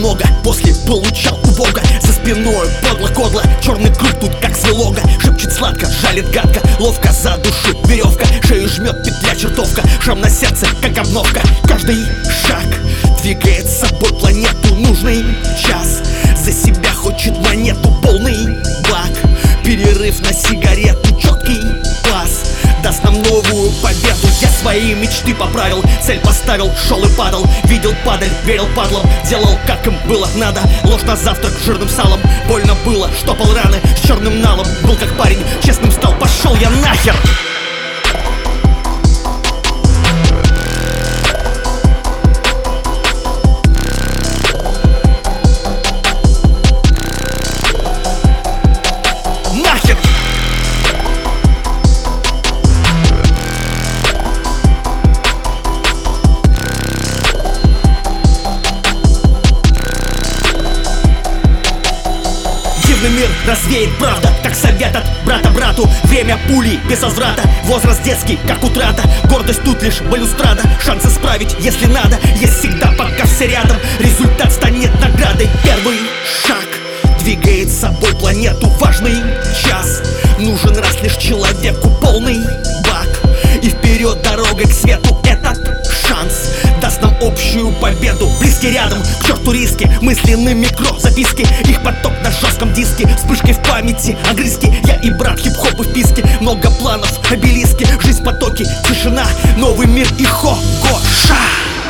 много, после получал у Бога. За спиной подло-кодло, черный круг тут как свелога. Шепчет сладко, жалит гадко, ловко за душу веревка. Шею жмет петля чертовка, шрам на сердце как обновка. Каждый шаг двигает с собой планету. Нужный час за себя хочет монету. Полный бак, перерыв на сигарету. Четкий класс даст нам новую победу. Я свои мечты поправил, цель поставил, шел и падал. Видел падаль, верил падлам, делал как им было надо. Ложь на завтрак жирным салом, больно было, штопал раны с черным налом. Был как парень, честным стал, пошел я нахер. Мир развеет правда, как совет от брата брату. Время пули без возврата, возраст детский, как утрата. Гордость тут лишь балюстрада, шанс исправить, если надо. Есть всегда, пока все рядом, результат станет наградой. Первый шаг двигает с собой планету. Важный час, нужен раз лишь человеку. Полный бак и вперед дорогой к свету. Этот шанс даст нам общую победу. Близкий рядом, к черту риски, мысленные микро-записки. Их поток на жестком диске, вспышкой в памяти, огрызки. Я и брат, хип-хоп и вписки, много планов, обелиски. Жизнь в потоке, тишина, новый мир и хо-го-ша.